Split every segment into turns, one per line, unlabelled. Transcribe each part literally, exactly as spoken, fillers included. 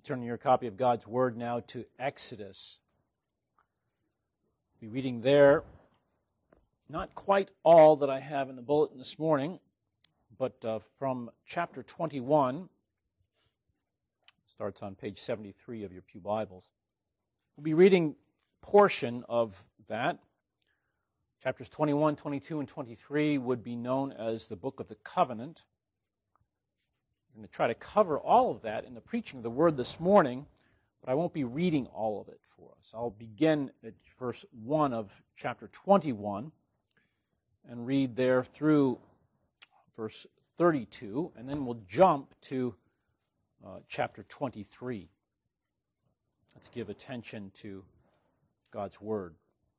Turn your copy of God's Word now to Exodus. We'll be reading there, not quite all that I have in the bulletin this morning, but uh, from chapter twenty-one, starts on page seventy-three of your pew Bibles. We'll be reading a portion of that. Chapters twenty-one, twenty-two, and twenty-three would be known as the Book of the Covenant. I'm going to try to cover all of that in the preaching of the Word this morning, but I won't be reading all of it for us. I'll begin at verse one of chapter twenty-one and read there through verse thirty-two, and then we'll jump to uh, chapter twenty-three. Let's give attention to God's Word.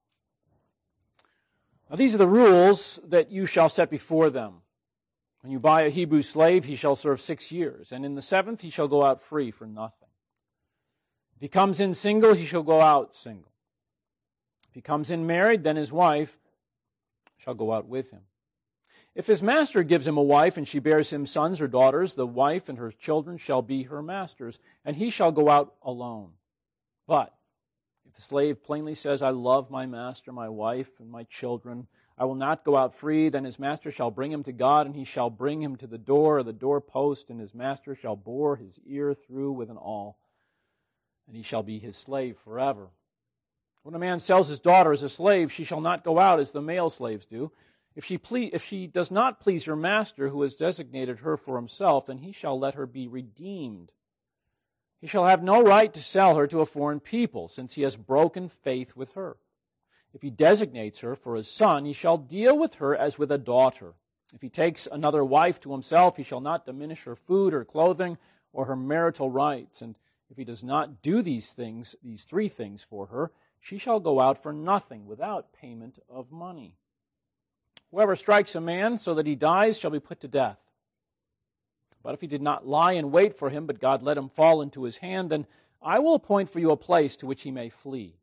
Now these are the rules that you shall set before them. When you buy a Hebrew slave, he shall serve six years, and in the seventh he shall go out free for nothing. If he comes in single, he shall go out single. If he comes in married, then his wife shall go out with him. If his master gives him a wife, and she bears him sons or daughters, the wife and her children shall be her master's, and he shall go out alone. But if the slave plainly says, I love my master, my wife, and my children, I will not go out free, then his master shall bring him to God, and he shall bring him to the door or the doorpost, and his master shall bore his ear through with an awl, and he shall be his slave forever. When a man sells his daughter as a slave, she shall not go out as the male slaves do. If she ple- if she does not please her master, who has designated her for himself, then he shall let her be redeemed. He shall have no right to sell her to a foreign people, since he has broken faith with her. If he designates her for his son, he shall deal with her as with a daughter. If he takes another wife to himself, he shall not diminish her food or clothing or her marital rights. And if he does not do these things, these three things for her, she shall go out for nothing without payment of money. Whoever strikes a man so that he dies shall be put to death. But if he did not lie in wait for him, but God let him fall into his hand, then I will appoint for you a place to which he may flee.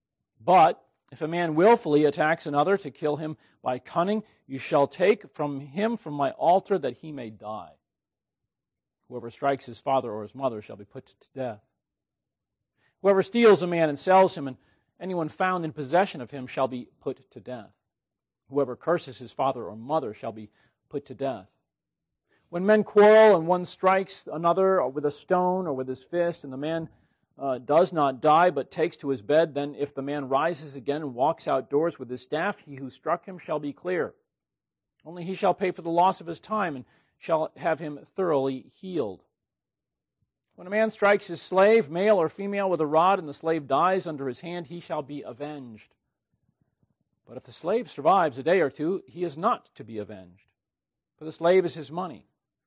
But if a man willfully attacks another to kill him by cunning, you shall take from him from my altar that he may die. Whoever strikes his father or his mother shall be put to death. Whoever steals a man and sells him, and anyone found in possession of him shall be put to death. Whoever curses his father or mother shall be put to death. When men quarrel and one strikes another with a stone or with his fist, and the man Uh, does not die, but takes to his bed, then if the man rises again and walks outdoors with his staff, he who struck him shall be clear. Only he shall pay for the loss of his time, and shall have him thoroughly healed. When a man strikes his slave, male or female, with a rod, and the slave dies under his hand, he shall be avenged. But if the slave survives a day or two, he is not to be avenged, for the slave is his money.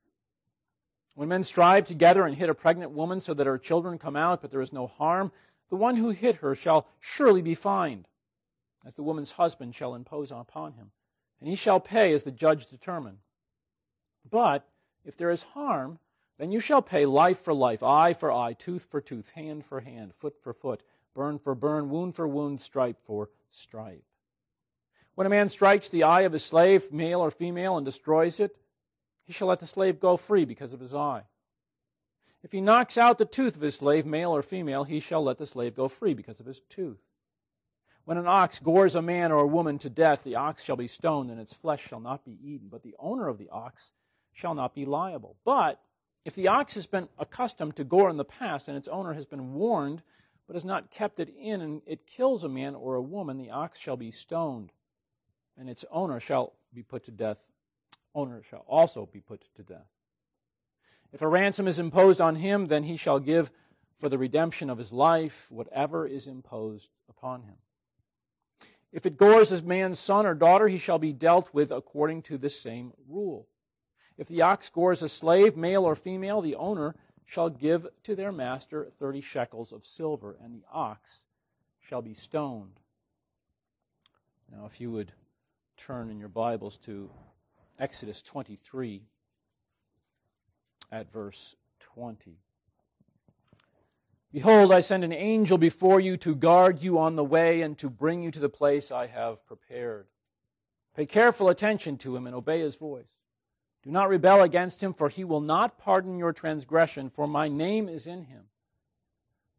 When men strive together and hit a pregnant woman so that her children come out, but there is no harm, the one who hit her shall surely be fined, as the woman's husband shall impose upon him, and he shall pay as the judge determine. But if there is harm, then you shall pay life for life, eye for eye, tooth for tooth, hand for hand, foot for foot, burn for burn, wound for wound, stripe for stripe. When a man strikes the eye of his slave, male or female, and destroys it, he shall let the slave go free because of his eye. If he knocks out the tooth of his slave, male or female, he shall let the slave go free because of his tooth. When an ox gores a man or a woman to death, the ox shall be stoned, and its flesh shall not be eaten. But the owner of the ox shall not be liable. But if the ox has been accustomed to gore in the past, and its owner has been warned, but has not kept it in, and it kills a man or a woman, the ox shall be stoned, and its owner shall be put to death. Owner shall also be put to death. If a ransom is imposed on him, then he shall give for the redemption of his life whatever is imposed upon him. If it gores a man's son or daughter, he shall be dealt with according to this same rule. If the ox gores a slave, male or female, the owner shall give to their master thirty shekels of silver, and the ox shall be stoned. Now, if you would turn in your Bibles to Exodus twenty-three at verse twenty. Behold, I send an angel before you to guard you on the way and to bring you to the place I have prepared. Pay careful attention to him and obey his voice. Do not rebel against him, for he will not pardon your transgression, for my name is in him.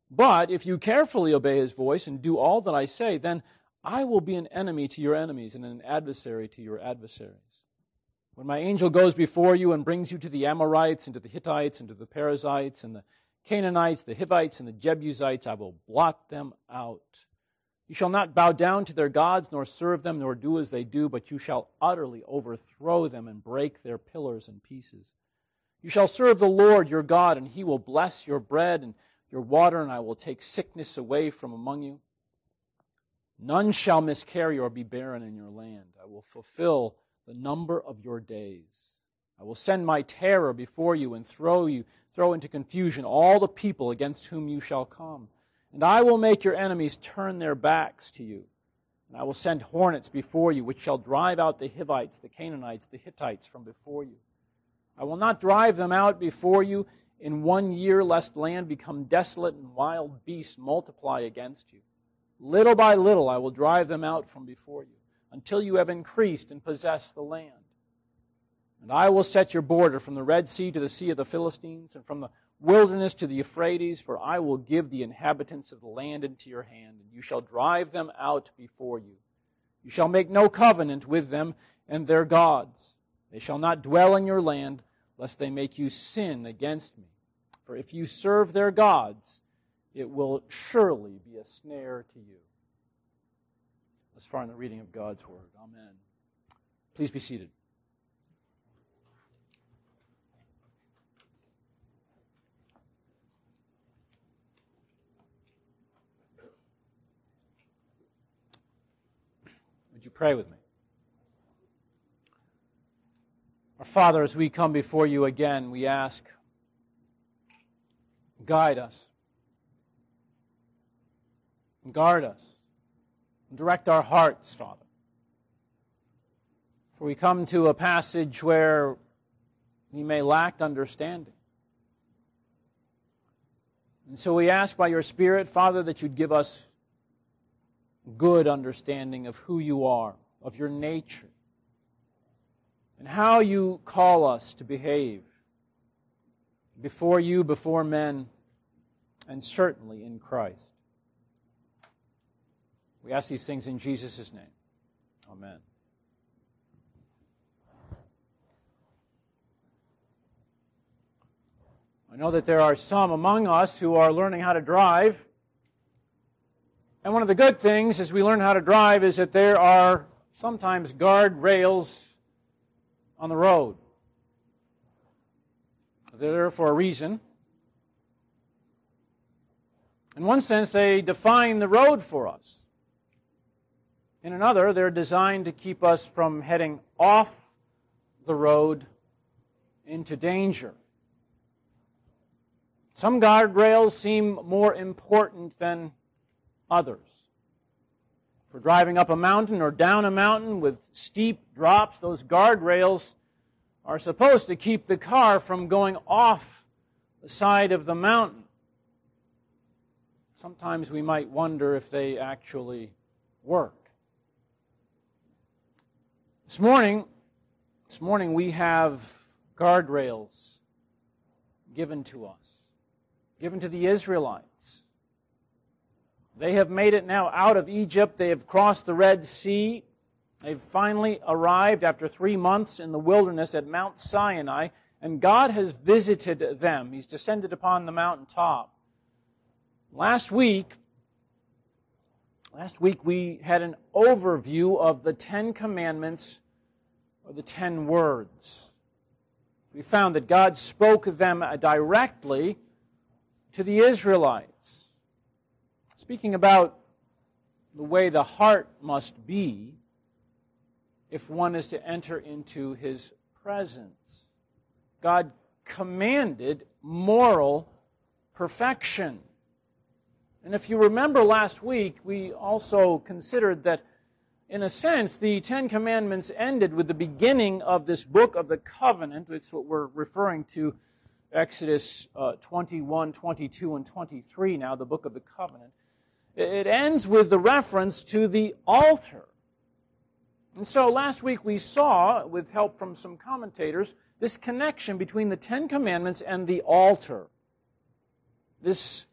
But if you carefully obey his voice and do all that I say, then I will be an enemy to your enemies and an adversary to your adversaries. When my angel goes before you and brings you to the Amorites and to the Hittites and to the Perizzites and the Canaanites, the Hivites and the Jebusites, I will blot them out. You shall not bow down to their gods, nor serve them, nor do as they do, but you shall utterly overthrow them and break their pillars in pieces. You shall serve the Lord your God, and he will bless your bread and your water, and I will take sickness away from among you. None shall miscarry or be barren in your land. I will fulfill the number of your days. I will send my terror before you and throw you, throw into confusion all the people against whom you shall come. And I will make your enemies turn their backs to you. And I will send hornets before you, which shall drive out the Hivites, the Canaanites, the Hittites from before you. I will not drive them out before you in one year, lest land become desolate and wild beasts multiply against you. Little by little I will drive them out from before you, until you have increased and possessed the land. And I will set your border from the Red Sea to the Sea of the Philistines, and from the wilderness to the Euphrates, for I will give the inhabitants of the land into your hand, and you shall drive them out before you. You shall make no covenant with them and their gods. They shall not dwell in your land, lest they make you sin against me. For if you serve their gods, it will surely be a snare to you. Thus far in the reading of God's Word. Amen. Please be seated. Would you pray with me? Our Father, as we come before you again, we ask, guide us, guard us, and direct our hearts, Father. For we come to a passage where we may lack understanding. And so we ask by your Spirit, Father, that you'd give us good understanding of who you are, of your nature, and how you call us to behave before you, before men, and certainly in Christ. We ask these things in Jesus' name. Amen. I know that there are some among us who are learning how to drive. And one of the good things as we learn how to drive is that there are sometimes guard rails on the road. They're there for a reason. In one sense, they define the road for us. In another, they're designed to keep us from heading off the road into danger. Some guardrails seem more important than others. For driving up a mountain or down a mountain with steep drops, those guardrails are supposed to keep the car from going off the side of the mountain. Sometimes we might wonder if they actually work. This morning, this morning we have guardrails given to us, given to the Israelites. They have made it now out of Egypt. They have crossed the Red Sea. They've finally arrived after three months in the wilderness at Mount Sinai, and God has visited them. He's descended upon the mountaintop. Last week, last week we had an overview of the Ten Commandments, or the Ten Words. We found that God spoke them directly to the Israelites, speaking about the way the heart must be if one is to enter into His presence. God commanded moral perfection. And if you remember last week, we also considered that, in a sense, the Ten Commandments ended with the beginning of this book of the covenant. It's what we're referring to, Exodus uh, twenty-one, twenty-two, and twenty-three now, the book of the covenant. It ends with the reference to the altar. And so last week we saw, with help from some commentators, this connection between the Ten Commandments and the altar. This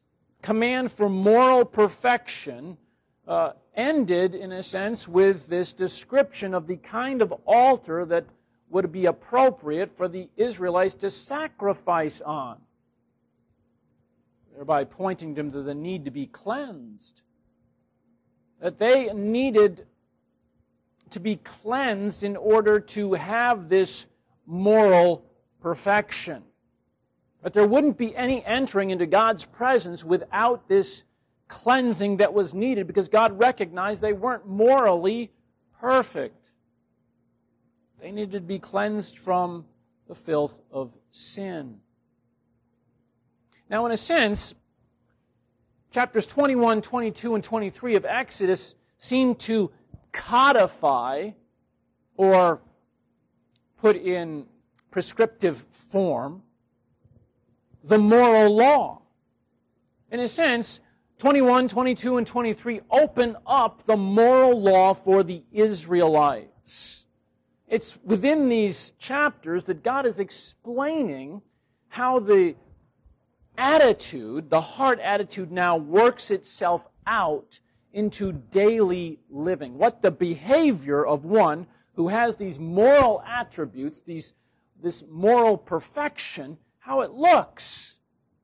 command for moral perfection uh, ended, in a sense, with this description of the kind of altar that would be appropriate for the Israelites to sacrifice on, thereby pointing them to the need to be cleansed. That they needed to be cleansed in order to have this moral perfection. But there wouldn't be any entering into God's presence without this cleansing that was needed, because God recognized they weren't morally perfect. They needed to be cleansed from the filth of sin. Now, in a sense, chapters twenty-one, twenty-two, and twenty-three of Exodus seem to codify or put in prescriptive form the moral law. In a sense, twenty-one, twenty-two, and twenty-three open up the moral law for the Israelites. It's within these chapters that God is explaining how the attitude, the heart attitude now works itself out into daily living. What the behavior of one who has these moral attributes, these, this moral perfection, how it looks.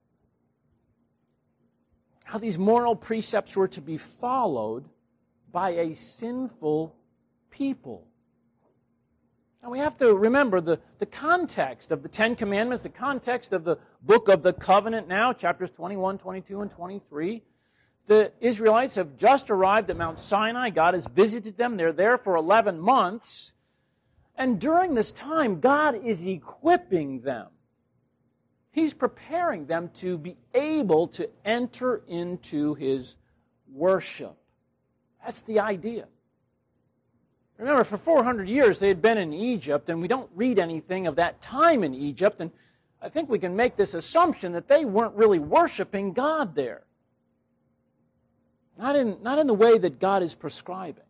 How these moral precepts were to be followed by a sinful people. Now we have to remember the, the context of the Ten Commandments, the context of the book of the covenant now, chapters twenty-one, twenty-two, and twenty-three. The Israelites have just arrived at Mount Sinai. God has visited them. They're there for eleven months. And during this time, God is equipping them. He's preparing them to be able to enter into His worship. That's the idea. Remember, for four hundred years they had been in Egypt, and we don't read anything of that time in Egypt, and I think we can make this assumption that they weren't really worshiping God there. Not in, not in the way that God is prescribing.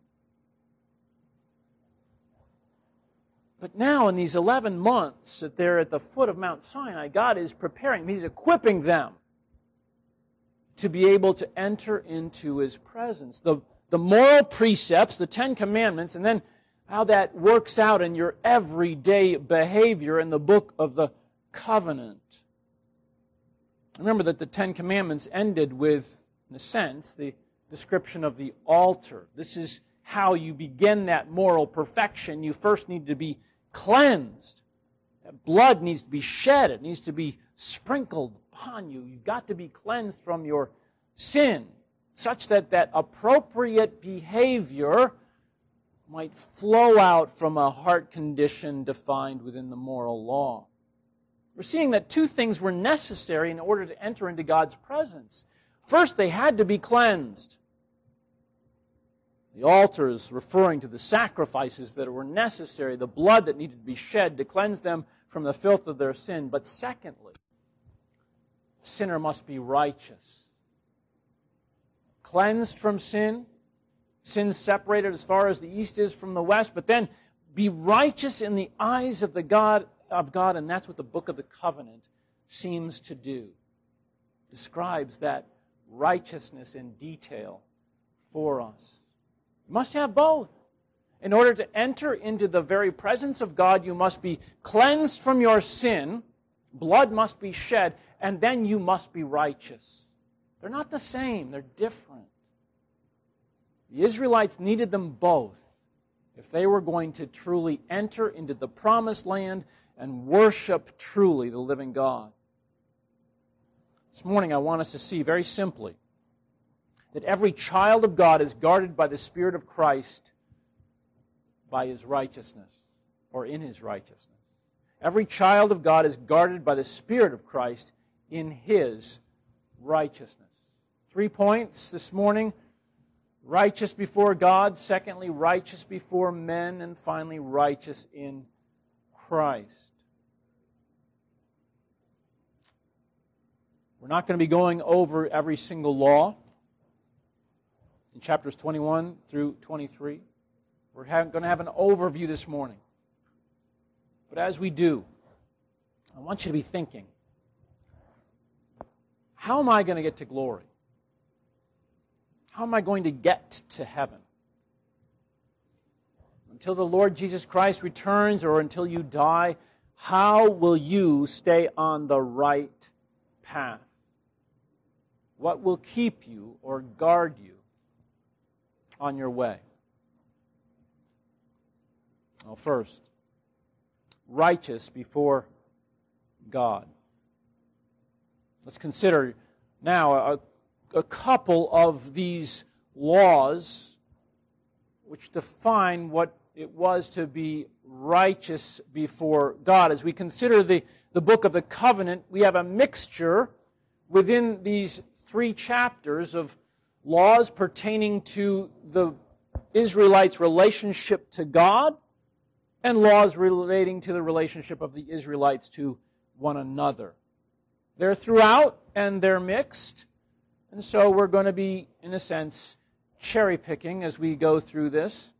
But now, in these eleven months that they're at the foot of Mount Sinai, God is preparing, He's equipping them to be able to enter into His presence. The, the moral precepts, the Ten Commandments, and then how that works out in your everyday behavior in the book of the covenant. Remember that the Ten Commandments ended with, in a sense, the description of the altar. This is how you begin that moral perfection. You first need to be cleansed. That blood needs to be shed. It needs to be sprinkled upon you. You've got to be cleansed from your sin, such that that appropriate behavior might flow out from a heart condition defined within the moral law. We're seeing that two things were necessary in order to enter into God's presence. First, they had to be cleansed. The altar is referring to the sacrifices that were necessary, the blood that needed to be shed to cleanse them from the filth of their sin. But secondly, the sinner must be righteous. Cleansed from sin, sin separated as far as the east is from the west, but then be righteous in the eyes of the God of God, and that's what the book of the covenant seems to do. Describes that righteousness in detail for us. You must have both. In order to enter into the very presence of God, you must be cleansed from your sin, blood must be shed, and then you must be righteous. They're not the same, they're different. The Israelites needed them both if they were going to truly enter into the promised land and worship truly the living God. This morning I want us to see very simply that every child of God is guarded by the Spirit of Christ by His righteousness, or in His righteousness. Every child of God is guarded by the Spirit of Christ in His righteousness. Three points this morning. Righteous before God. Secondly, righteous before men. And finally, righteous in Christ. We're not going to be going over every single law in chapters twenty-one through twenty-three. We're going to have an overview this morning. But as we do, I want you to be thinking, how am I going to get to glory? How am I going to get to heaven? Until the Lord Jesus Christ returns or until you die, how will you stay on the right path? What will keep you or guard you on your way? Well, first, righteous before God. Let's consider now a, a couple of these laws which define what it was to be righteous before God. As we consider the, the book of the covenant, we have a mixture within these three chapters of laws pertaining to the Israelites' relationship to God and laws relating to the relationship of the Israelites to one another. They're throughout and they're mixed, and so we're going to be, in a sense, cherry-picking as we go through this.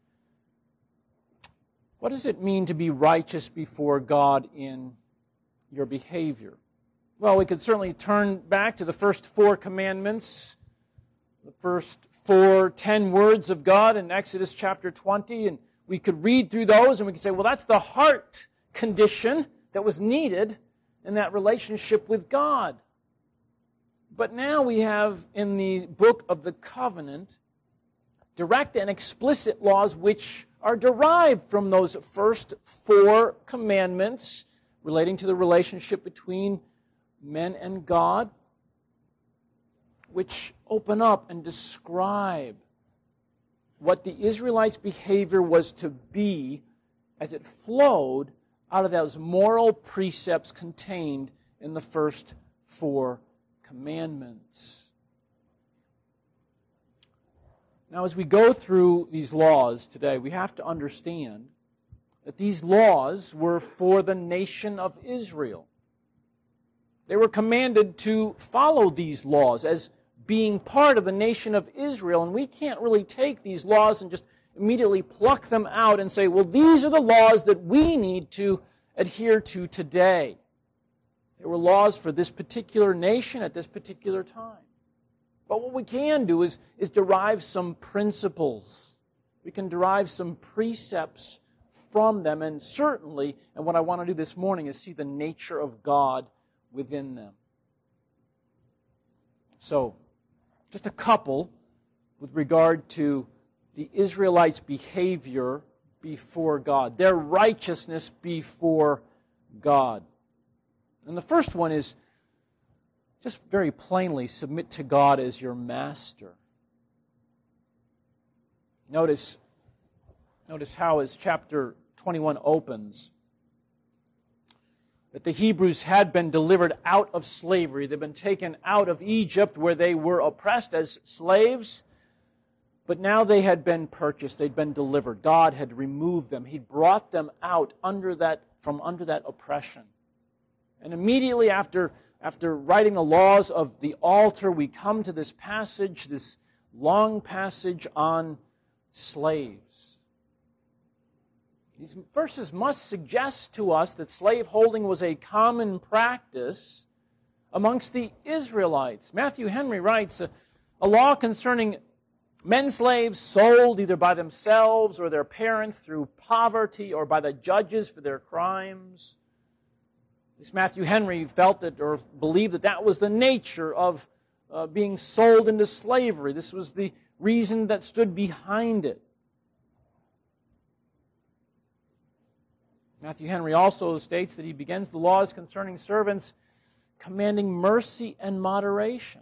What does it mean to be righteous before God in your behavior? Well, we could certainly turn back to the first four commandments, the first four, ten words of God in Exodus chapter twenty, and we could read through those and we could say, well, that's the heart condition that was needed in that relationship with God. But now we have in the book of the covenant direct and explicit laws which are derived from those first four commandments relating to the relationship between men and God, which open up and describe what the Israelites' behavior was to be as it flowed out of those moral precepts contained in the first four commandments. Now, as we go through these laws today, we have to understand that these laws were for the nation of Israel. They were commanded to follow these laws as being part of the nation of Israel, and we can't really take these laws and just immediately pluck them out and say, well, these are the laws that we need to adhere to today. They were laws for this particular nation at this particular time. But what we can do is, is derive some principles. We can derive some precepts from them, and certainly, and what I want to do this morning is see the nature of God within them. So, just a couple with regard to the Israelites' behavior before God, their righteousness before God. And the first one is just very plainly submit to God as your master. Notice, notice how as chapter twenty-one opens, that the Hebrews had been delivered out of slavery. They'd been taken out of Egypt where they were oppressed as slaves. But now they had been purchased. They'd been delivered. God had removed them. He'd brought them out under that, from under that oppression. And immediately after, after writing the laws of the altar, we come to this passage, this long passage on slaves. These verses must suggest to us that slaveholding was a common practice amongst the Israelites. Matthew Henry writes, a, a law concerning men slaves sold either by themselves or their parents through poverty or by the judges for their crimes. This Matthew Henry felt that or believed that that was the nature of uh, being sold into slavery. This was the reason that stood behind it. Matthew Henry also states that he begins the laws concerning servants commanding mercy and moderation.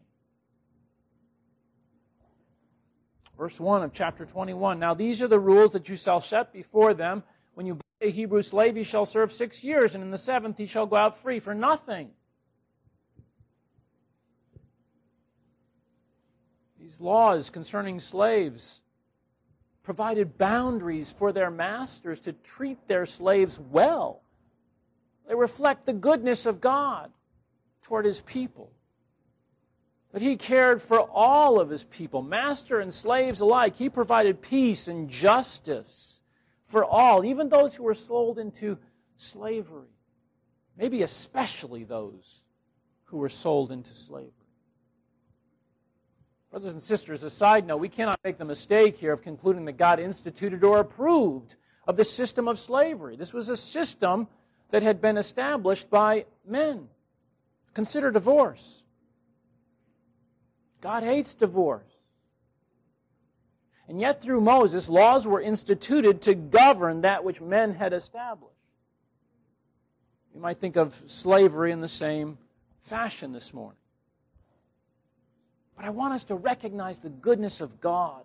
Verse one of chapter twenty-one, now these are the rules that you shall set before them. When you buy a Hebrew slave, he shall serve six years, and in the seventh he shall go out free for nothing. These laws concerning slaves provided boundaries for their masters to treat their slaves well. They reflect the goodness of God toward His people. But He cared for all of His people, master and slaves alike. He provided peace and justice for all, even those who were sold into slavery. Maybe especially those who were sold into slavery. Brothers and sisters, a side note, we cannot make the mistake here of concluding that God instituted or approved of the system of slavery. This was a system that had been established by men. Consider divorce. God hates divorce. And yet through Moses, laws were instituted to govern that which men had established. You might think of slavery in the same fashion this morning. But I want us to recognize the goodness of God.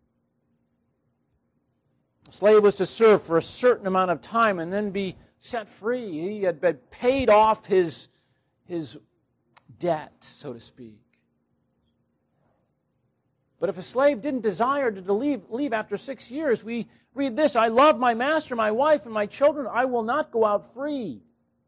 A slave was to serve for a certain amount of time and then be set free. He had been paid off his, his debt, so to speak. But if a slave didn't desire to leave, leave after six years, we read this, I love my master, my wife, and my children. I will not go out free.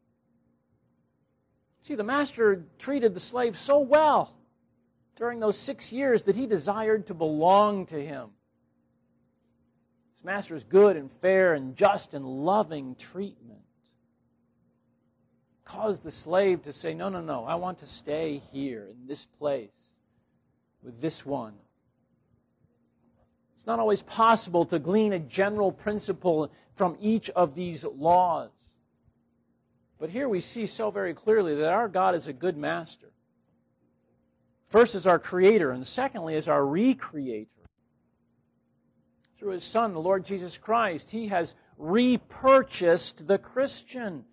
See, the master treated the slave so well during those six years that he desired to belong to him. His master's good and fair and just and loving treatment caused the slave to say, no, no, no, I want to stay here in this place with this one. It's not always possible to glean a general principle from each of these laws. But here we see so very clearly that our God is a good master. First as our creator, and secondly as our recreator. Through His Son, the Lord Jesus Christ, He has repurchased the Christian.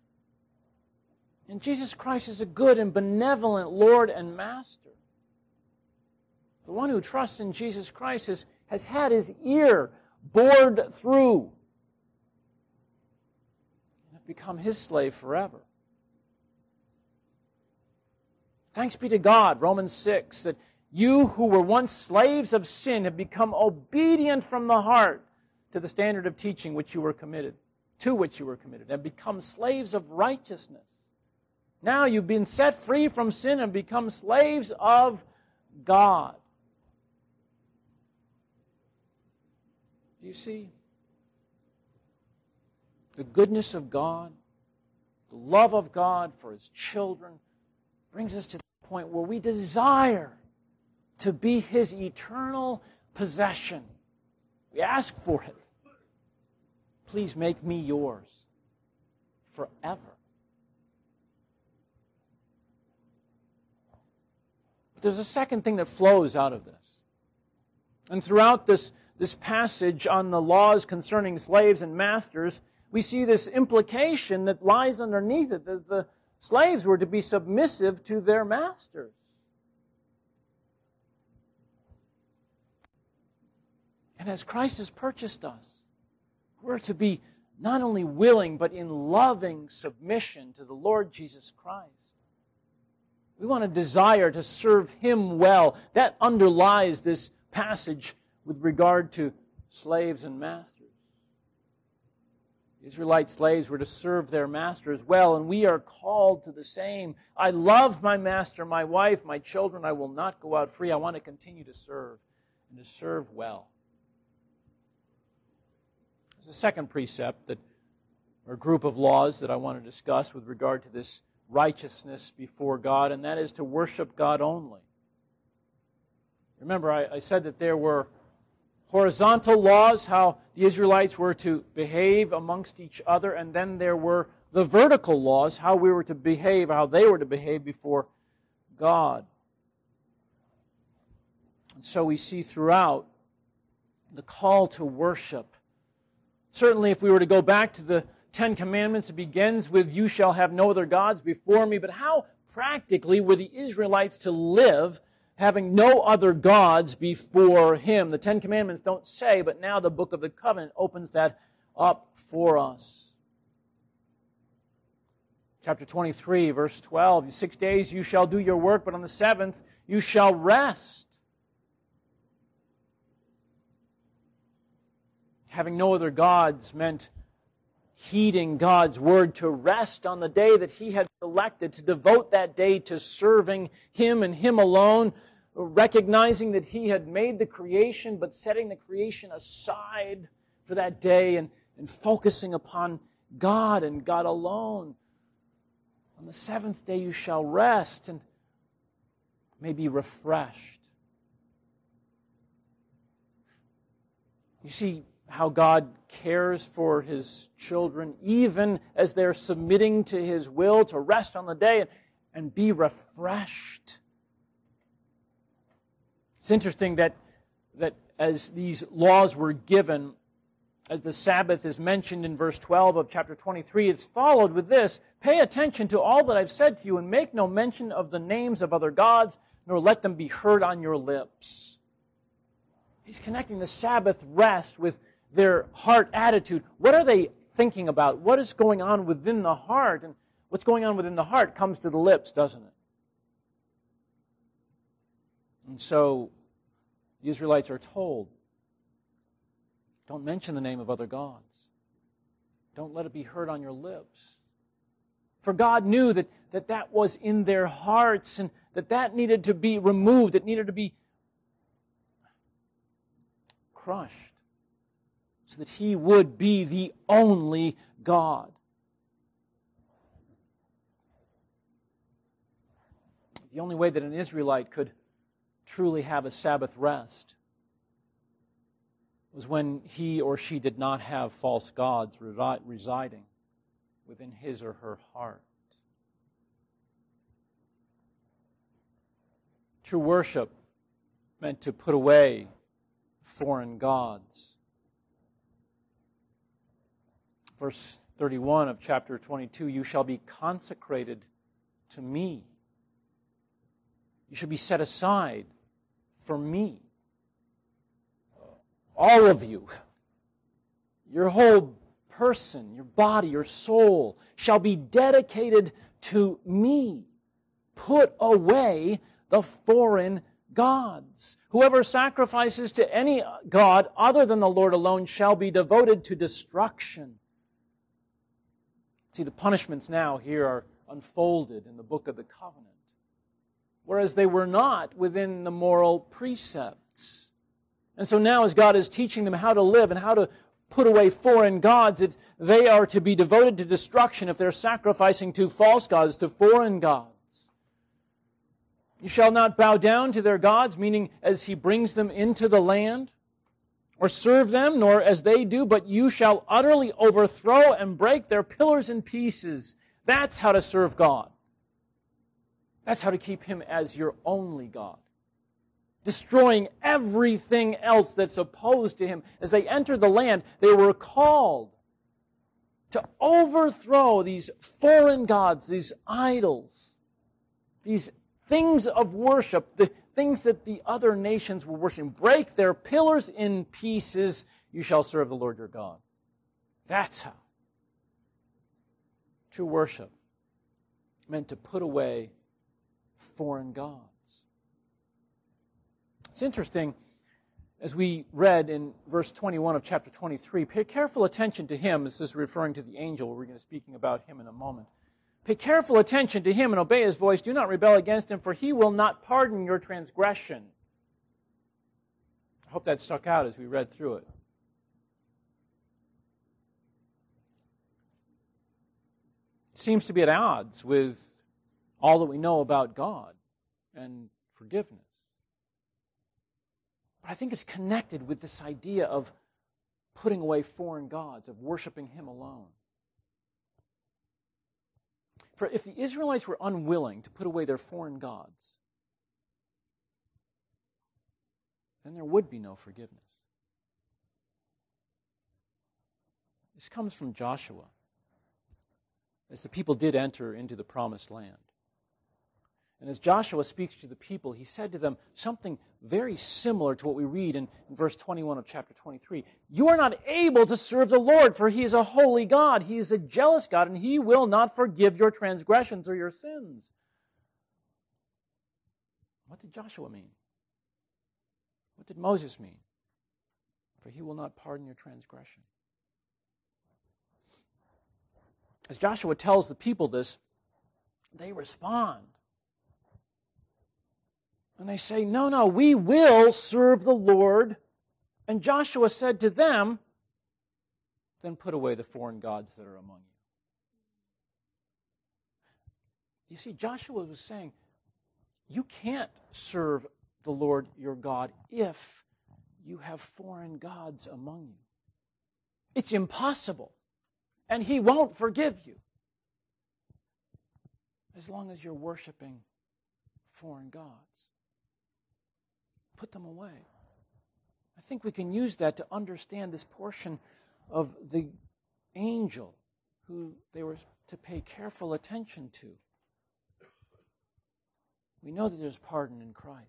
And Jesus Christ is a good and benevolent Lord and Master. The one who trusts in Jesus Christ has, has had his ear bored through and have become His slave forever. Thanks be to God, Romans six, that you who were once slaves of sin have become obedient from the heart to the standard of teaching which you were committed, to which you were committed, and become slaves of righteousness. Now you've been set free from sin and become slaves of God. Do you see? The goodness of God, the love of God for His children, brings us to the point where we desire to be His eternal possession. We ask for it. Please make me yours forever. But there's a second thing that flows out of this. And throughout this, this passage on the laws concerning slaves and masters, we see this implication that lies underneath it, that the slaves were to be submissive to their masters. And as Christ has purchased us, we're to be not only willing, but in loving submission to the Lord Jesus Christ. We want to desire to serve Him well. That underlies this passage with regard to slaves and masters. The Israelite slaves were to serve their masters well, and we are called to the same. I love my master, my wife, my children. I will not go out free. I want to continue to serve, and to serve well. There's a second precept, that, or group of laws that I want to discuss with regard to this righteousness before God, and that is to worship God only. Remember, I, I said that there were horizontal laws, how the Israelites were to behave amongst each other, and then there were the vertical laws, how we were to behave, how they were to behave before God. And so we see throughout the call to worship. Certainly, if we were to go back to the Ten Commandments, it begins with, you shall have no other gods before me. But how practically were the Israelites to live having no other gods before Him? The Ten Commandments don't say, but now the Book of the Covenant opens that up for us. Chapter twenty-three, verse twelve, six days you shall do your work, but on the seventh you shall rest. Having no other gods meant heeding God's word, to rest on the day that He had selected, to devote that day to serving Him and Him alone, recognizing that He had made the creation, but setting the creation aside for that day and, and focusing upon God and God alone. On the seventh day you shall rest and may be refreshed. You see how God cares for His children, even as they're submitting to His will to rest on the day and, and be refreshed. It's interesting that, that as these laws were given, as the Sabbath is mentioned in verse twelve of chapter twenty-three, it's followed with this: pay attention to all that I've said to you, and make no mention of the names of other gods, nor let them be heard on your lips. He's connecting the Sabbath rest with their heart attitude. What are they thinking about? What is going on within the heart? And what's going on within the heart comes to the lips, doesn't it? And so the Israelites are told, don't mention the name of other gods. Don't let it be heard on your lips. For God knew that that, that was in their hearts and that that needed to be removed. It needed to be crushed so that He would be the only God. The only way that an Israelite could truly have a Sabbath rest was when he or she did not have false gods residing within his or her heart. True worship meant to put away foreign gods. Verse thirty-one of chapter twenty-two, you shall be consecrated to me. You should be set aside for me. All of you, your whole person, your body, your soul, shall be dedicated to me. Put away the foreign gods. Whoever sacrifices to any god other than the Lord alone shall be devoted to destruction. See, the punishments now here are unfolded in the book of the covenant, whereas they were not within the moral precepts. And so now as God is teaching them how to live and how to put away foreign gods, it, they are to be devoted to destruction if they're sacrificing to false gods, to foreign gods. You shall not bow down to their gods, meaning as He brings them into the land, or serve them, nor as they do, but you shall utterly overthrow and break their pillars in pieces. That's how to serve God. That's how to keep Him as your only God. Destroying everything else that's opposed to Him. As they entered the land, they were called to overthrow these foreign gods, these idols, these things of worship, the things that the other nations were worshiping. Break their pillars in pieces. You shall serve the Lord your God. That's how. True worship meant to put away foreign gods. It's interesting, as we read in verse twenty-one of chapter twenty-three, pay careful attention to him. This is referring to the angel. We're going to be speaking about him in a moment. Pay careful attention to him and obey his voice. Do not rebel against him, for he will not pardon your transgression. I hope that stuck out as we read through it. It seems to be at odds with all that we know about God and forgiveness. But I think it's connected with this idea of putting away foreign gods, of worshiping Him alone. For if the Israelites were unwilling to put away their foreign gods, then there would be no forgiveness. This comes from Joshua, as the people did enter into the promised land. And as Joshua speaks to the people, he said to them something very similar to what we read in, in verse twenty-one of chapter twenty-three. You are not able to serve the Lord, for He is a holy God. He is a jealous God, and He will not forgive your transgressions or your sins. What did Joshua mean? What did Moses mean? For He will not pardon your transgression. As Joshua tells the people this, they respond. And they say, no, no, we will serve the Lord. And Joshua said to them, then put away the foreign gods that are among you. You see, Joshua was saying, you can't serve the Lord your God if you have foreign gods among you. It's impossible. And He won't forgive you as long as you're worshiping foreign gods. Put them away. I think we can use that to understand this portion of the angel who they were to pay careful attention to. We know that there's pardon in Christ.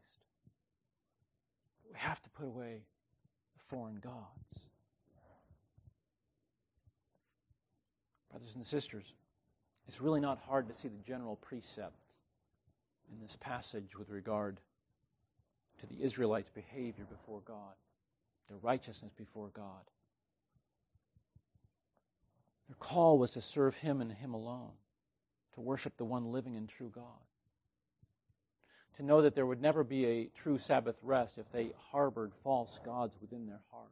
We have to put away the foreign gods. Brothers and sisters, it's really not hard to see the general precepts in this passage with regard to the Israelites' behavior before God, their righteousness before God. Their call was to serve Him and Him alone, to worship the one living and true God, to know that there would never be a true Sabbath rest if they harbored false gods within their hearts.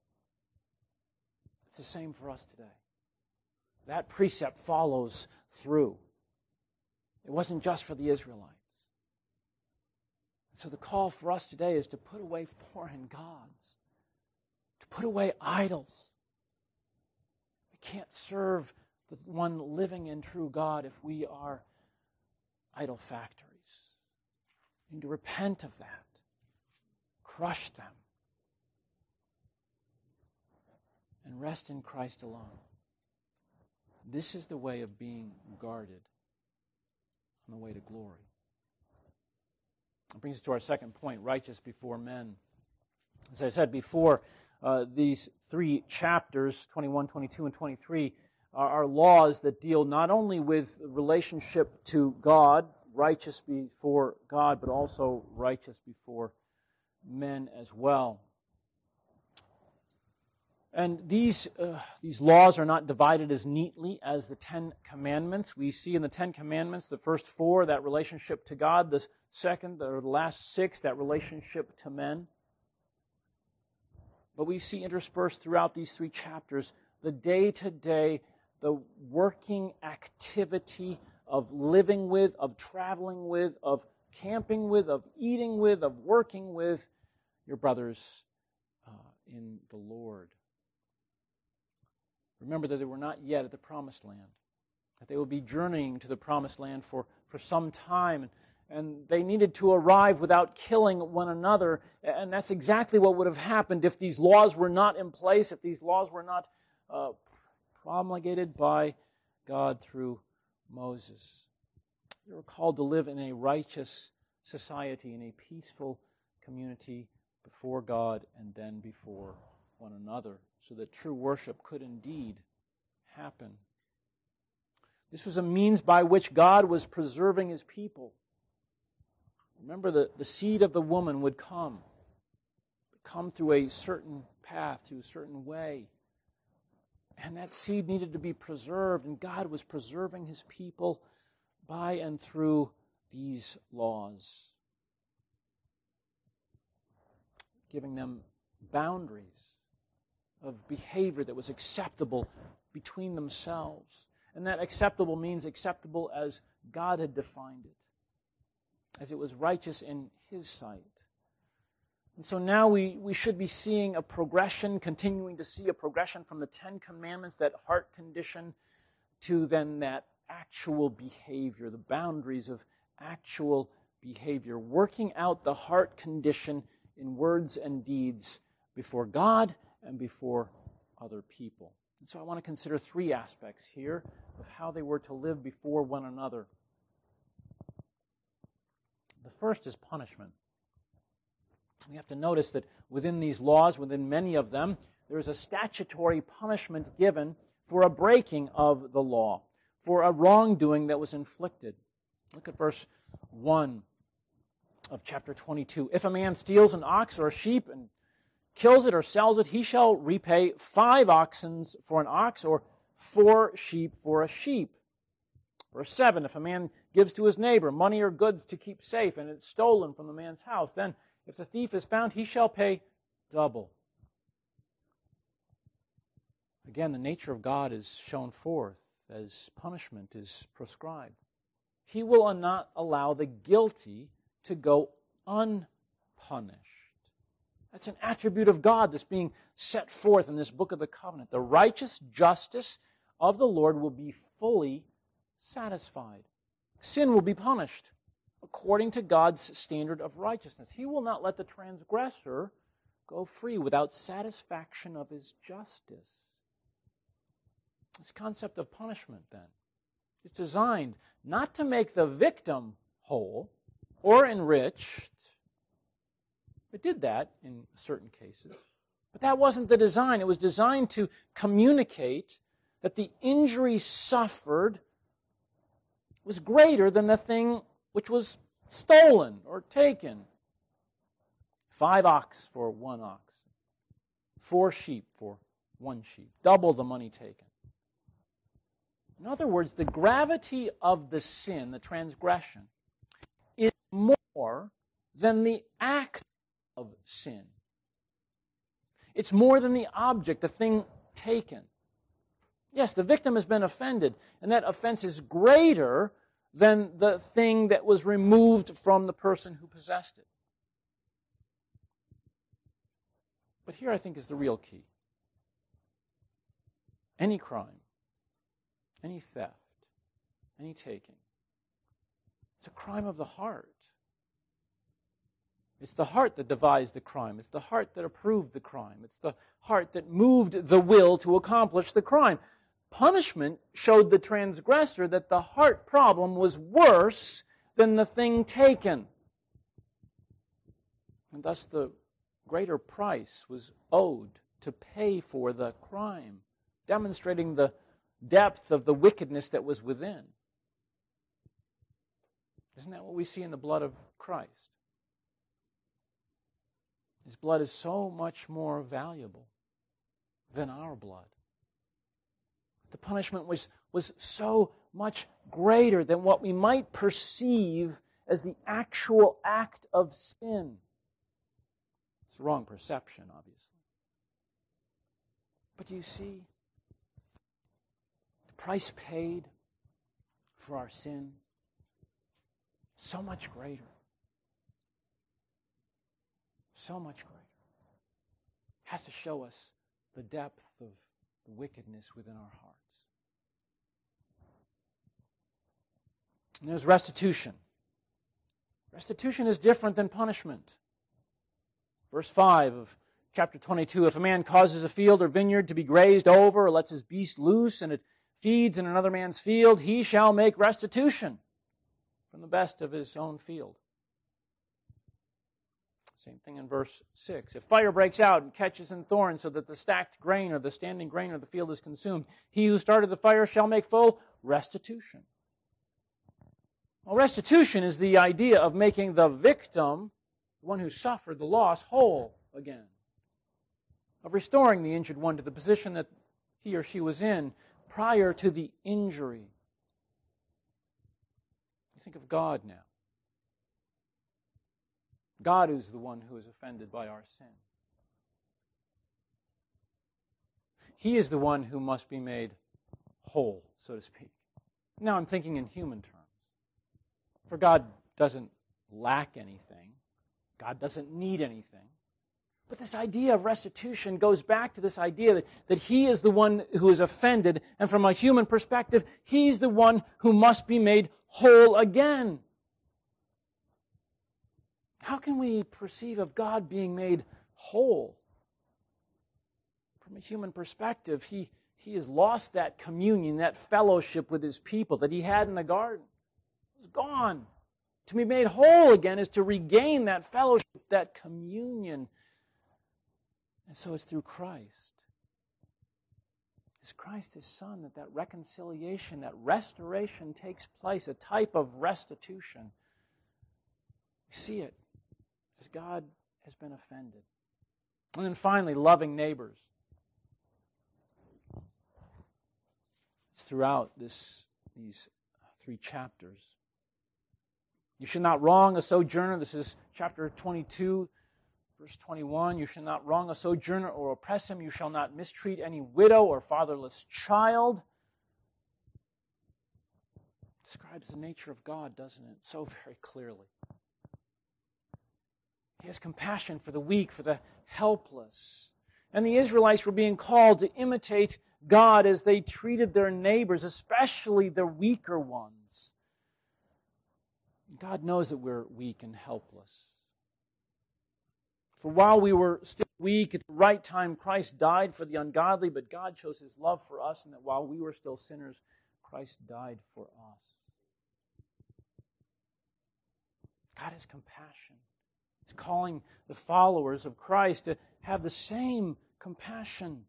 It's the same for us today. That precept follows through. It wasn't just for the Israelites. So the call for us today is to put away foreign gods, to put away idols. We can't serve the one living and true God if we are idol factories. We need to repent of that, crush them, and rest in Christ alone. This is the way of being guarded on the way to glory. It brings us to our second point, righteous before men. As I said before, uh, these three chapters, twenty-one, twenty-two, and twenty-three, are, are laws that deal not only with relationship to God, righteous before God, but also righteous before men as well. And these uh, these laws are not divided as neatly as the Ten Commandments. We see in the Ten Commandments, the first four, that relationship to God, the second, or the last six, that relationship to men. But we see interspersed throughout these three chapters the day-to-day, the working activity of living with, of traveling with, of camping with, of eating with, of working with your brothers uh, in the Lord. Remember that they were not yet at the promised land, that they would be journeying to the promised land for, for some time, and, and they needed to arrive without killing one another, and that's exactly what would have happened if these laws were not in place, if these laws were not uh, promulgated by God through Moses. They were called to live in a righteous society, in a peaceful community before God and then before one another, so that true worship could indeed happen. This was a means by which God was preserving His people. Remember, the, the seed of the woman would come, come through a certain path, through a certain way. And that seed needed to be preserved, and God was preserving His people by and through these laws, giving them boundaries of behavior that was acceptable between themselves. And that acceptable means acceptable as God had defined it, as it was righteous in His sight. And so now we, we should be seeing a progression, continuing to see a progression from the Ten Commandments, that heart condition, to then that actual behavior, the boundaries of actual behavior, working out the heart condition in words and deeds before God and before other people. And so I want to consider three aspects here of how they were to live before one another. The first is punishment. We have to notice that within these laws, within many of them, there is a statutory punishment given for a breaking of the law, for a wrongdoing that was inflicted. Look at verse one of chapter twenty-two. If a man steals an ox or a sheep and kills it or sells it, he shall repay five oxen for an ox or four sheep for a sheep. Verse seven, if a man gives to his neighbor money or goods to keep safe, and it's stolen from the man's house, then if the thief is found, he shall pay double. Again, the nature of God is shown forth as punishment is prescribed. He will not allow the guilty to go unpunished. That's an attribute of God that's being set forth in this book of the covenant. The righteous justice of the Lord will be fully satisfied. Sin will be punished according to God's standard of righteousness. He will not let the transgressor go free without satisfaction of his justice. This concept of punishment, then, is designed not to make the victim whole or enriched. It did that in certain cases. But that wasn't the design. It was designed to communicate that the injury suffered was greater than the thing which was stolen or taken. Five ox for one ox. Four sheep for one sheep. Double the money taken. In other words, the gravity of the sin, the transgression, is more than the act of sin. It's more than the object, the thing taken. Yes, the victim has been offended, and that offense is greater than the thing that was removed from the person who possessed it. But here I think is the real key. Any crime, any theft, any taking, it's a crime of the heart. It's the heart that devised the crime. It's the heart that approved the crime. It's the heart that moved the will to accomplish the crime. Punishment showed the transgressor that the heart problem was worse than the thing taken. And thus the greater price was owed to pay for the crime, demonstrating the depth of the wickedness that was within. Isn't that what we see in the blood of Christ? His blood is so much more valuable than our blood. The punishment was, was so much greater than what we might perceive as the actual act of sin. It's the wrong perception, obviously. But do you see the price paid for our sin? So much greater. So much greater. It has to show us the depth of the wickedness within our hearts. And there's restitution. Restitution is different than punishment. Verse five of chapter twenty-two, if a man causes a field or vineyard to be grazed over, or lets his beast loose, and it feeds in another man's field, he shall make restitution from the best of his own field. Same thing in verse six. If fire breaks out and catches in thorns so that the stacked grain or the standing grain of the field is consumed, he who started the fire shall make full restitution. Well, restitution is the idea of making the victim, the one who suffered the loss, whole again. Of restoring the injured one to the position that he or she was in prior to the injury. You think of God now. God is the one who is offended by our sin. He is the one who must be made whole, so to speak. Now I'm thinking in human terms. For God doesn't lack anything. God doesn't need anything. But this idea of restitution goes back to this idea that, that He is the one who is offended, and from a human perspective, He's the one who must be made whole again. How can we perceive of God being made whole? From a human perspective, He, he has lost that communion, that fellowship with His people that He had in the garden. It's gone. To be made whole again is to regain that fellowship, that communion. And so it's through Christ. It's Christ, His Son, that that reconciliation, that restoration takes place, a type of restitution. We see it as God has been offended. And then finally, loving neighbors. It's throughout this, these three chapters. You should not wrong a sojourner. This is chapter twenty-two, verse twenty-one. You shall not wrong a sojourner or oppress him. You shall not mistreat any widow or fatherless child. Describes the nature of God, doesn't it? So very clearly. He has compassion for the weak, for the helpless. And the Israelites were being called to imitate God as they treated their neighbors, especially the weaker ones. God knows that we're weak and helpless. For while we were still weak, at the right time, Christ died for the ungodly, but God shows His love for us, and that while we were still sinners, Christ died for us. God has compassion. He's calling the followers of Christ to have the same compassion.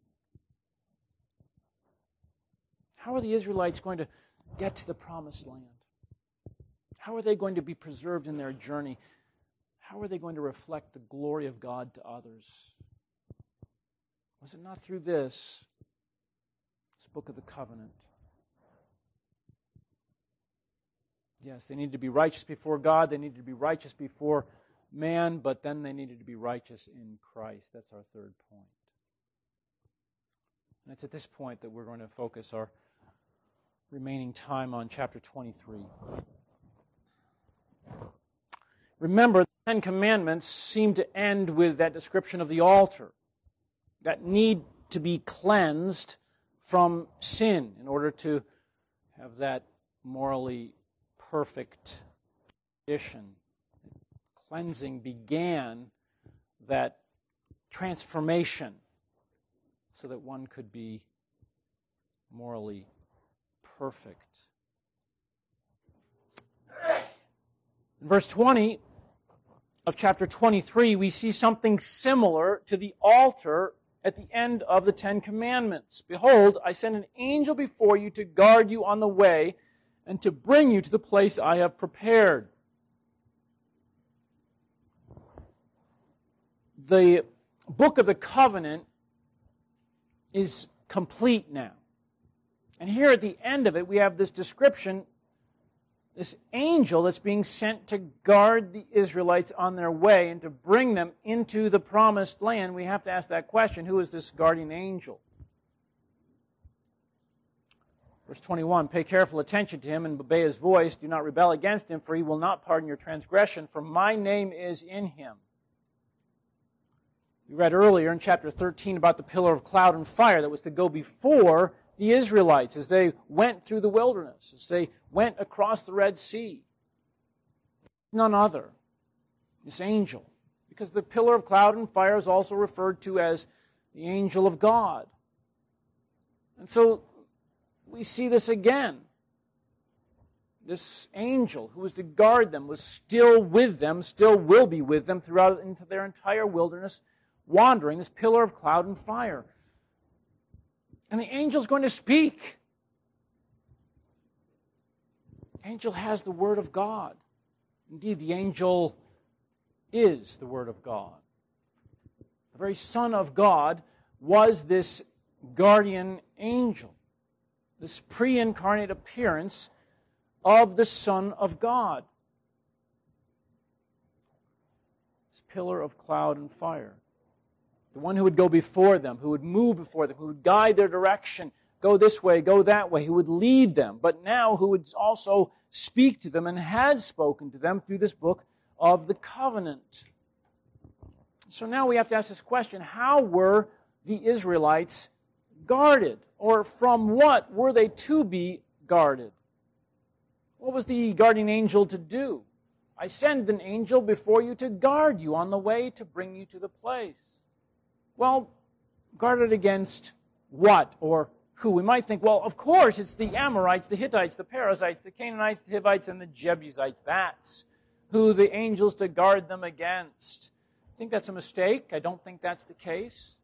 How are the Israelites going to get to the promised land? How are they going to be preserved in their journey? How are they going to reflect the glory of God to others? Was it not through this, this book of the covenant? Yes, they needed to be righteous before God. They needed to be righteous before man, but then they needed to be righteous in Christ. That's our third point. And it's at this point that we're going to focus our remaining time on chapter twenty-three. Remember, the Ten Commandments seem to end with that description of the altar, that need to be cleansed from sin in order to have that morally perfect condition. Cleansing began that transformation so that one could be morally perfect. In verse twenty of chapter twenty-three, we see something similar to the altar at the end of the Ten Commandments. Behold, I send an angel before you to guard you on the way and to bring you to the place I have prepared. The book of the covenant is complete now. And here at the end of it, we have this description, this angel that's being sent to guard the Israelites on their way and to bring them into the promised land. We have to ask that question, who is this guardian angel? Verse twenty-one, pay careful attention to him and obey his voice. Do not rebel against him, for he will not pardon your transgression, for my name is in him. We read earlier in chapter thirteen about the pillar of cloud and fire that was to go before the Israelites as they went through the wilderness, as they went across the Red Sea. None other, this angel, because the pillar of cloud and fire is also referred to as the angel of God. And so we see this again. This angel who was to guard them was still with them, still will be with them throughout into their entire wilderness wandering, this pillar of cloud and fire. And the angel's going to speak. The angel has the Word of God. Indeed, the angel is the Word of God. The very Son of God was this guardian angel, this pre-incarnate appearance of the Son of God. This pillar of cloud and fire. The one who would go before them, who would move before them, who would guide their direction, go this way, go that way, who would lead them, but now who would also speak to them and had spoken to them through this book of the covenant. So now we have to ask this question, how were the Israelites guarded? Or from what were they to be guarded? What was the guardian angel to do? I send an angel before you to guard you on the way to bring you to the place. Well, guarded against what or who? We might think, well, of course, it's the Amorites, the Hittites, the Perizzites, the Canaanites, the Hivites, and the Jebusites. That's who the angel's to guard them against. I think that's a mistake. I don't think that's the case.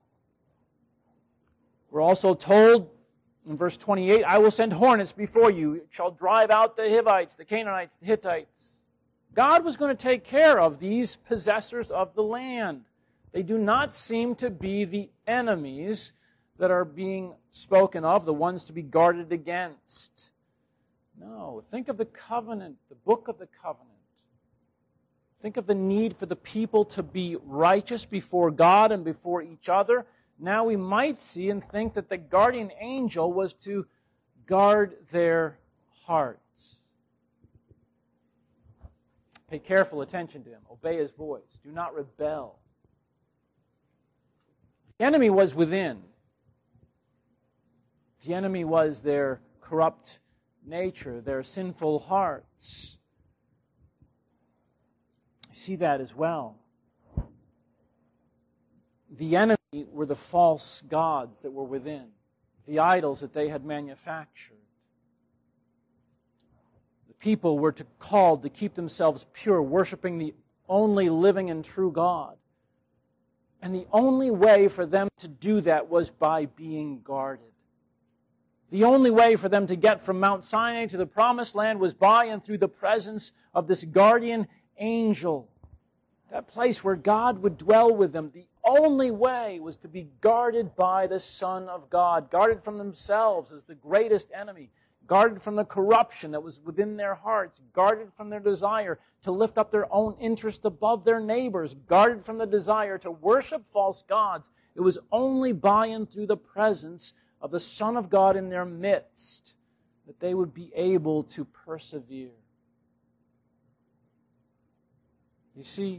We're also told in verse twenty-eight, I will send hornets before you. It shall drive out the Hivites, the Canaanites, the Hittites. God was going to take care of these possessors of the land. They do not seem to be the enemies that are being spoken of, the ones to be guarded against. No, think of the covenant, the book of the covenant. Think of the need for the people to be righteous before God and before each other. Now we might see and think that the guardian angel was to guard their hearts. Pay careful attention to him. Obey his voice. Do not rebel. The enemy was within. The enemy was their corrupt nature, their sinful hearts. You see that as well. The enemy were the false gods that were within, the idols that they had manufactured. The people were to, called to keep themselves pure, worshiping the only living and true God. And the only way for them to do that was by being guarded. The only way for them to get from Mount Sinai to the Promised Land was by and through the presence of this guardian angel. That place where God would dwell with them. The only way was to be guarded by the Son of God, guarded from themselves as the greatest enemy, guarded from the corruption that was within their hearts, guarded from their desire to lift up their own interest above their neighbors, guarded from the desire to worship false gods. It was only by and through the presence of the Son of God in their midst that they would be able to persevere. You see,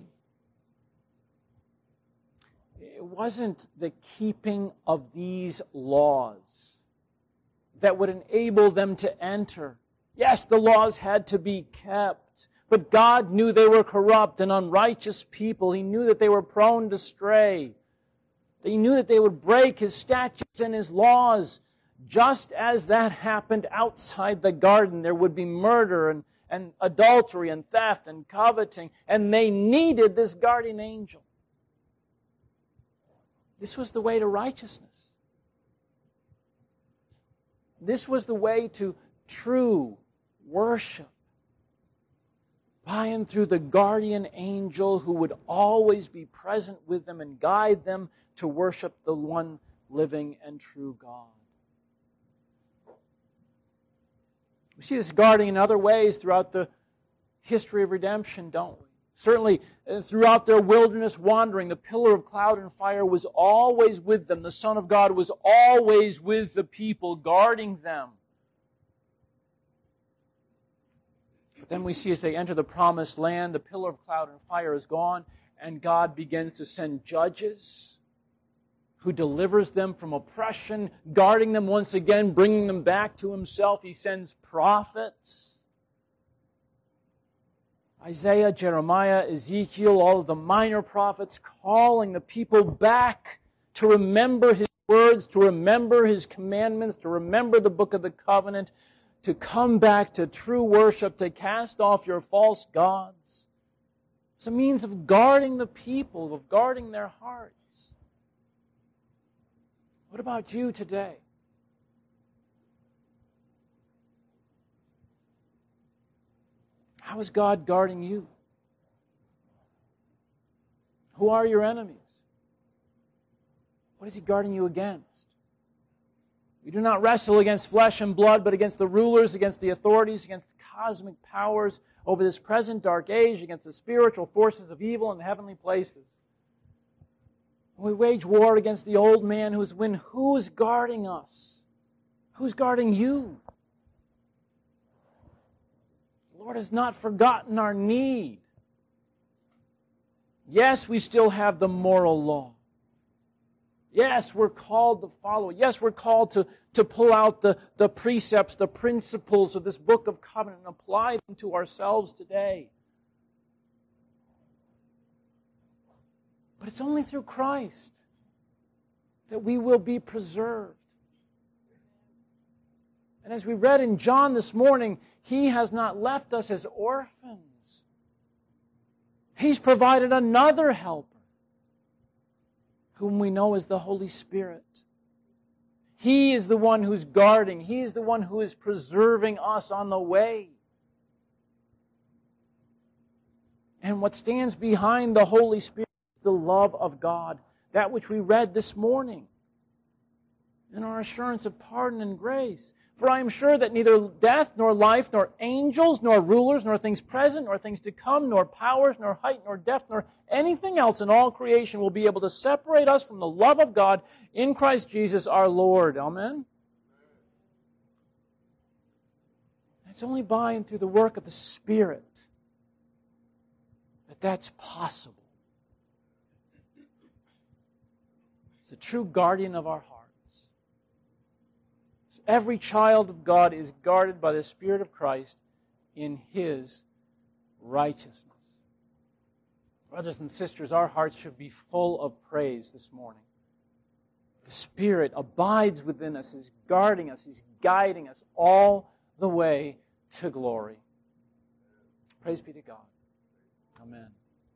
it wasn't the keeping of these laws that would enable them to enter. Yes, the laws had to be kept, but God knew they were corrupt and unrighteous people. He knew that they were prone to stray. He knew that they would break His statutes and His laws. Just as that happened outside the garden, there would be murder and, and adultery and theft and coveting, and they needed this guardian angel. This was the way to righteousness. This was the way to true worship. By and through the guardian angel who would always be present with them and guide them to worship the one living and true God. We see this guarding in other ways throughout the history of redemption, don't we? Certainly, throughout their wilderness wandering, the pillar of cloud and fire was always with them. The Son of God was always with the people, guarding them. But then we see as they enter the promised land, the pillar of cloud and fire is gone, and God begins to send judges who delivers them from oppression, guarding them once again, bringing them back to Himself. He sends prophets. Isaiah, Jeremiah, Ezekiel, all of the minor prophets calling the people back to remember His words, to remember His commandments, to remember the book of the covenant, to come back to true worship, to cast off your false gods. It's a means of guarding the people, of guarding their hearts. What about you today? How is God guarding you? Who are your enemies? What is He guarding you against? We do not wrestle against flesh and blood, but against the rulers, against the authorities, against the cosmic powers over this present dark age, against the spiritual forces of evil in the heavenly places. We wage war against the old man who's win. Who's guarding us? Who's guarding you? The Lord has not forgotten our need. Yes, we still have the moral law. Yes, we're called to follow. Yes, we're called to, to pull out the, the precepts, the principles of this book of covenant and apply them to ourselves today. But it's only through Christ that we will be preserved. And as we read in John this morning, He has not left us as orphans. He's provided another helper, whom we know as the Holy Spirit. He is the one who's guarding. He is the one who is preserving us on the way. And what stands behind the Holy Spirit is the love of God, that which we read this morning, and our assurance of pardon and grace. For I am sure that neither death, nor life, nor angels, nor rulers, nor things present, nor things to come, nor powers, nor height, nor depth, nor anything else in all creation will be able to separate us from the love of God in Christ Jesus our Lord. Amen? It's only by and through the work of the Spirit that that's possible. It's a true guardian of our hearts. So every child of God is guarded by the Spirit of Christ in His righteousness. Brothers and sisters, our hearts should be full of praise this morning. The Spirit abides within us, is guarding us, He's guiding us all the way to glory. Praise be to God. Amen.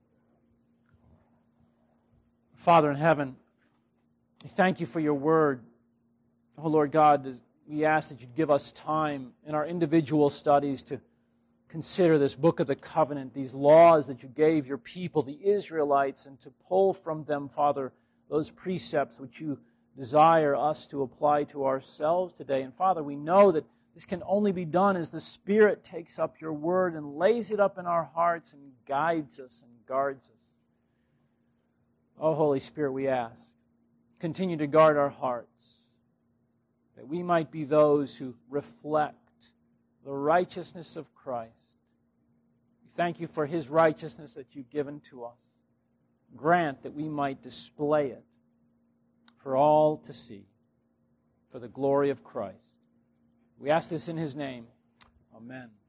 Father in heaven, we thank You for Your word. Oh Lord God, we ask that You'd give us time in our individual studies to consider this book of the covenant, these laws that You gave Your people, the Israelites, and to pull from them, Father, those precepts which You desire us to apply to ourselves today. And Father, we know that this can only be done as the Spirit takes up Your word and lays it up in our hearts and guides us and guards us. Oh, Holy Spirit, we ask, continue to guard our hearts, that we might be those who reflect the righteousness of Christ. We thank You for His righteousness that You've given to us. Grant that we might display it for all to see, for the glory of Christ. We ask this in His name. Amen.